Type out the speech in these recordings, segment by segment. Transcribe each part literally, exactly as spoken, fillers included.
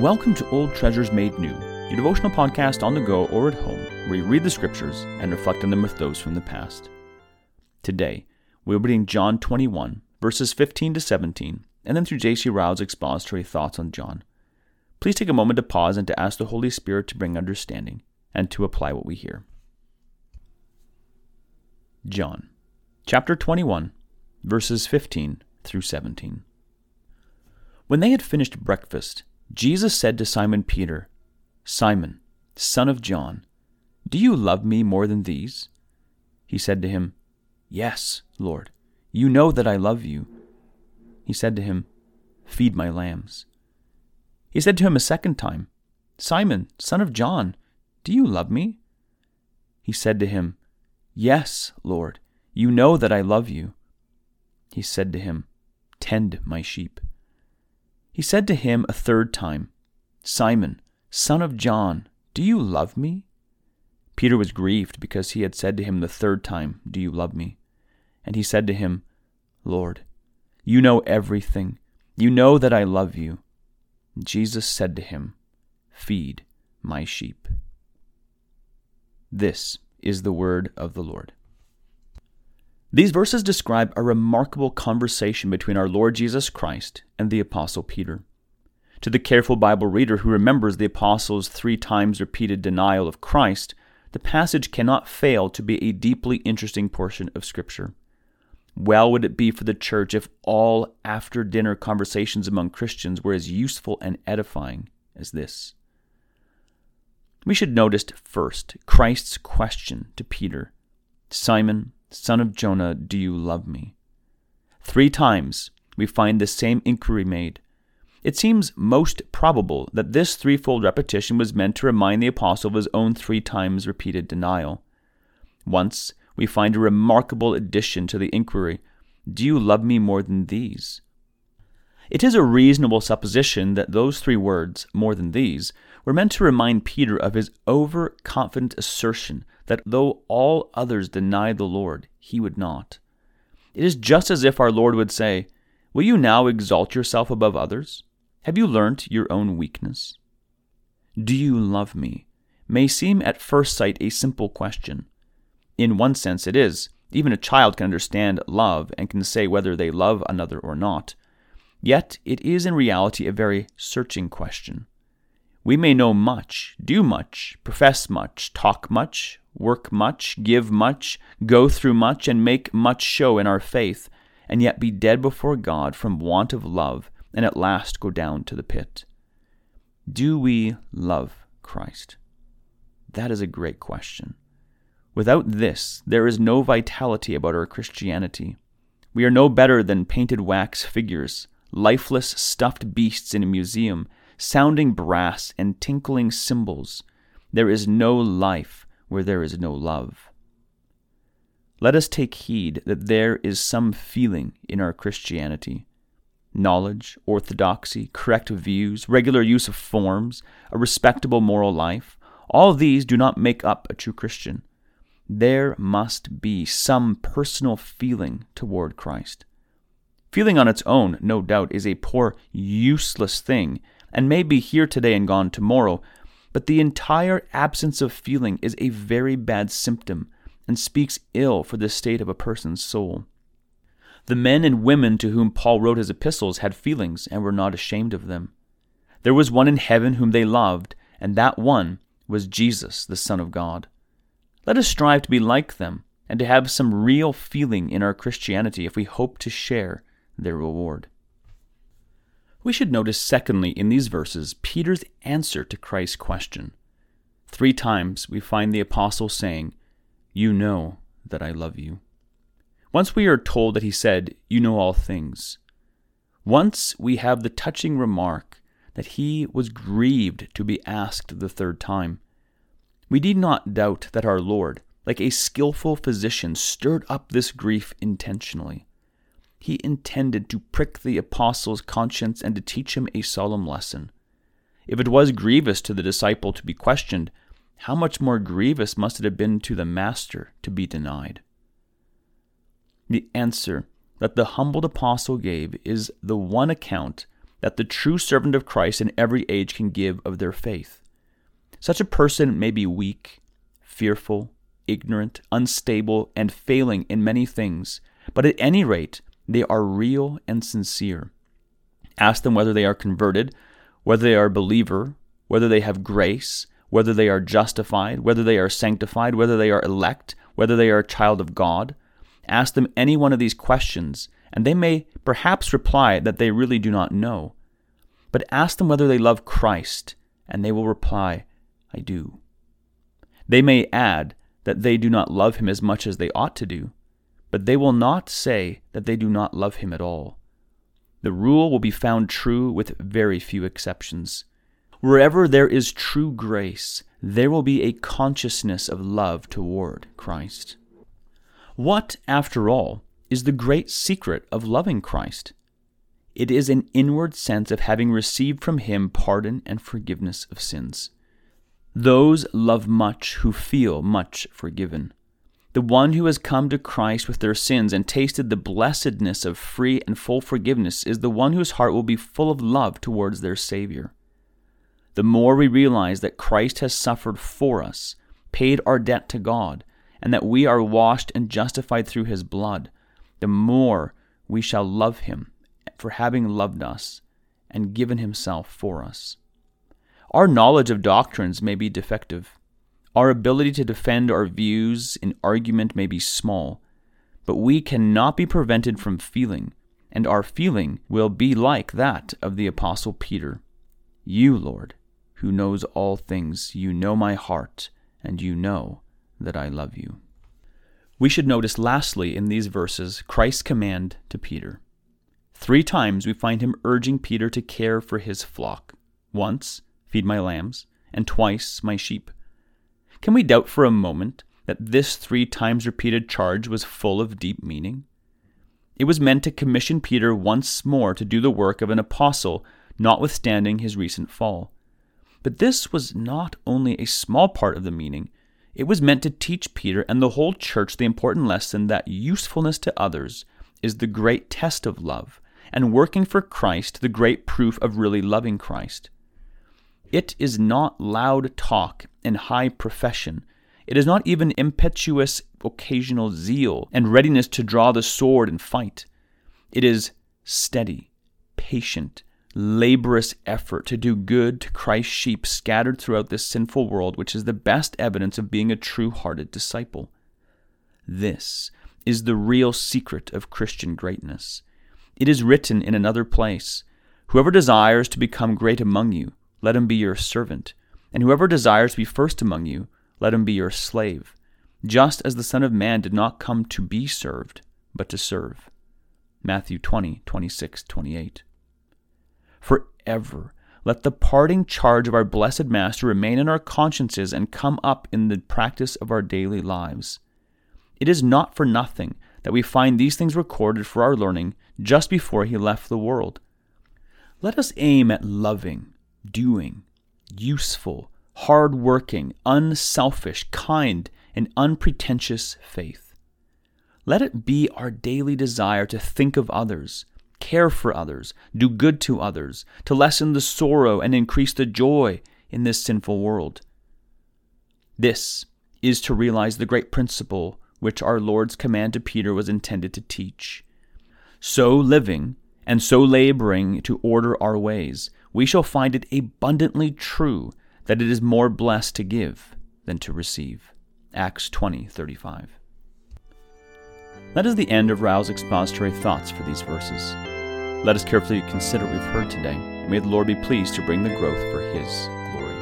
Welcome to Old Treasures Made New, your devotional podcast on the go or at home, where you read the scriptures and reflect on them with those from the past. Today, we're reading John twenty-one, verses fifteen to seventeen, and then through J C Ryle's expository thoughts on John. Please take a moment to pause and to ask the Holy Spirit to bring understanding and to apply what we hear. John, chapter twenty-one, verses fifteen through seventeen. When they had finished breakfast, Jesus said to Simon Peter, "Simon, son of John, do you love me more than these?" He said to him, "Yes, Lord, you know that I love you." He said to him, "Feed my lambs." He said to him a second time, "Simon, son of John, do you love me?" He said to him, "Yes, Lord, you know that I love you." He said to him, "Tend my sheep." He said to him a third time, "Simon, son of John, do you love me?" Peter was grieved because he had said to him the third time, "Do you love me?" And he said to him, "Lord, you know everything. You know that I love you." Jesus said to him, "Feed my sheep." This is the word of the Lord. These verses describe a remarkable conversation between our Lord Jesus Christ and the Apostle Peter. To the careful Bible reader who remembers the Apostle's three times repeated denial of Christ, the passage cannot fail to be a deeply interesting portion of Scripture. Well would it be for the church if all after-dinner conversations among Christians were as useful and edifying as this. We should notice first Christ's question to Peter, "Simon, son of Jonah, do you love me?" Three times we find the same inquiry made. It seems most probable that this threefold repetition was meant to remind the apostle of his own three times repeated denial. Once we find a remarkable addition to the inquiry, "Do you love me more than these?" It is a reasonable supposition that those three words, "more than these," were meant to remind Peter of his overconfident assertion that though all others denied the Lord, he would not. It is just as if our Lord would say, "Will you now exalt yourself above others? Have you learnt your own weakness?" "Do you love me?" may seem at first sight a simple question. In one sense it is. Even a child can understand love and can say whether they love another or not. Yet it is in reality a very searching question. We may know much, do much, profess much, talk much, work much, give much, go through much, and make much show in our faith, and yet be dead before God from want of love, and at last go down to the pit. Do we love Christ? That is a great question. Without this, there is no vitality about our Christianity. We are no better than painted wax figures, lifeless stuffed beasts in a museum, sounding brass and tinkling cymbals. There is no life where there is no love. Let us take heed that there is some feeling in our Christianity. Knowledge, orthodoxy, correct views, regular use of forms, a respectable moral life, all these do not make up a true Christian. There must be some personal feeling toward Christ. Feeling on its own, no doubt, is a poor, useless thing, and may be here today and gone tomorrow, but the entire absence of feeling is a very bad symptom and speaks ill for the state of a person's soul. The men and women to whom Paul wrote his epistles had feelings and were not ashamed of them. There was one in heaven whom they loved, and that one was Jesus, the Son of God. Let us strive to be like them and to have some real feeling in our Christianity if we hope to share their reward. We should notice, secondly, in these verses, Peter's answer to Christ's question. Three times we find the apostle saying, "You know that I love you." Once we are told that he said, "You know all things." Once we have the touching remark that he was grieved to be asked the third time. We need not doubt that our Lord, like a skillful physician, stirred up this grief intentionally. He intended to prick the apostle's conscience and to teach him a solemn lesson. If it was grievous to the disciple to be questioned, how much more grievous must it have been to the master to be denied? The answer that the humbled apostle gave is the one account that the true servant of Christ in every age can give of their faith. Such a person may be weak, fearful, ignorant, unstable, and failing in many things, but at any rate, they are real and sincere. Ask them whether they are converted, whether they are a believer, whether they have grace, whether they are justified, whether they are sanctified, whether they are elect, whether they are a child of God. Ask them any one of these questions, and they may perhaps reply that they really do not know. But ask them whether they love Christ, and they will reply, I do. They may add that they do not love him as much as they ought to do, but they will not say that they do not love him at all. The rule will be found true with very few exceptions. Wherever there is true grace, there will be a consciousness of love toward Christ. What, after all, is the great secret of loving Christ? It is an inward sense of having received from him pardon and forgiveness of sins. Those love much who feel much forgiven. The one who has come to Christ with their sins and tasted the blessedness of free and full forgiveness is the one whose heart will be full of love towards their Savior. The more we realize that Christ has suffered for us, paid our debt to God, and that we are washed and justified through his blood, the more we shall love him for having loved us and given himself for us. Our knowledge of doctrines may be defective. Our ability to defend our views in argument may be small, but we cannot be prevented from feeling, and our feeling will be like that of the Apostle Peter. You, Lord, who knows all things, you know my heart, and you know that I love you. We should notice lastly in these verses Christ's command to Peter. Three times we find him urging Peter to care for his flock. Once, feed my lambs, and twice, my sheep. Can we doubt for a moment that this three times repeated charge was full of deep meaning? It was meant to commission Peter once more to do the work of an apostle, notwithstanding his recent fall. But this was not only a small part of the meaning. It was meant to teach Peter and the whole church the important lesson that usefulness to others is the great test of love, and working for Christ the great proof of really loving Christ. It is not loud talk and high profession. It is not even impetuous occasional zeal and readiness to draw the sword and fight. It is steady, patient, laborious effort to do good to Christ's sheep scattered throughout this sinful world, which is the best evidence of being a true-hearted disciple. This is the real secret of Christian greatness. It is written in another place, "Whoever desires to become great among you, let him be your servant, and whoever desires to be first among you, let him be your slave, just as the Son of Man did not come to be served, but to serve." Matthew twenty, twenty-six, twenty-eight. Forever let the parting charge of our blessed Master remain in our consciences and come up in the practice of our daily lives. It is not for nothing that we find these things recorded for our learning just before he left the world. Let us aim at loving, doing, useful, hard-working, unselfish, kind, and unpretentious faith. Let it be our daily desire to think of others, care for others, do good to others, to lessen the sorrow and increase the joy in this sinful world. This is to realize the great principle which our Lord's command to Peter was intended to teach. So living and so laboring to order our ways, we shall find it abundantly true that it is more blessed to give than to receive. Acts twenty thirty-five. That is the end of Ryle's expository thoughts for these verses. Let us carefully consider what we've heard today. May the Lord be pleased to bring the growth for his glory.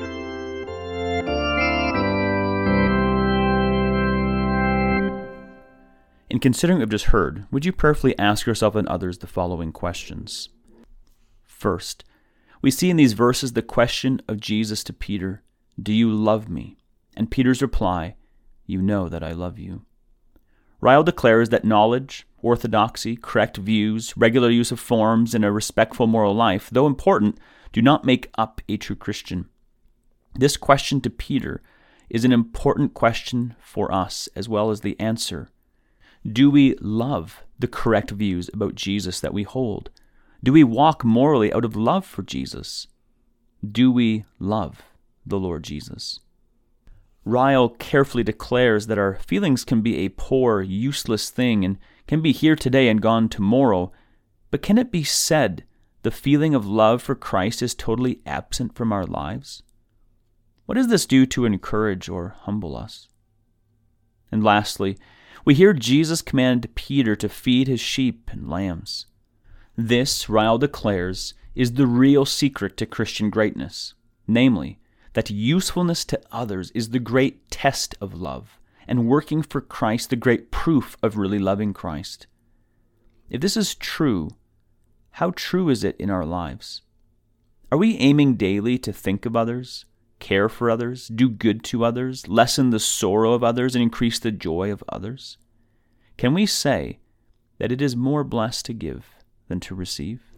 In considering what we've just heard, would you prayerfully ask yourself and others the following questions? First, we see in these verses the question of Jesus to Peter, "Do you love me?" And Peter's reply, "You know that I love you." Ryle declares that knowledge, orthodoxy, correct views, regular use of forms, and a respectful moral life, though important, do not make up a true Christian. This question to Peter is an important question for us as well as the answer. Do we love the correct views about Jesus that we hold? Do we walk morally out of love for Jesus? Do we love the Lord Jesus? Ryle carefully declares that our feelings can be a poor, useless thing and can be here today and gone tomorrow, but can it be said the feeling of love for Christ is totally absent from our lives? What does this do to encourage or humble us? And lastly, we hear Jesus command Peter to feed his sheep and lambs. This, Ryle declares, is the real secret to Christian greatness, namely, that usefulness to others is the great test of love, and working for Christ the great proof of really loving Christ. If this is true, how true is it in our lives? Are we aiming daily to think of others, care for others, do good to others, lessen the sorrow of others, and increase the joy of others? Can we say that it is more blessed to give than to receive?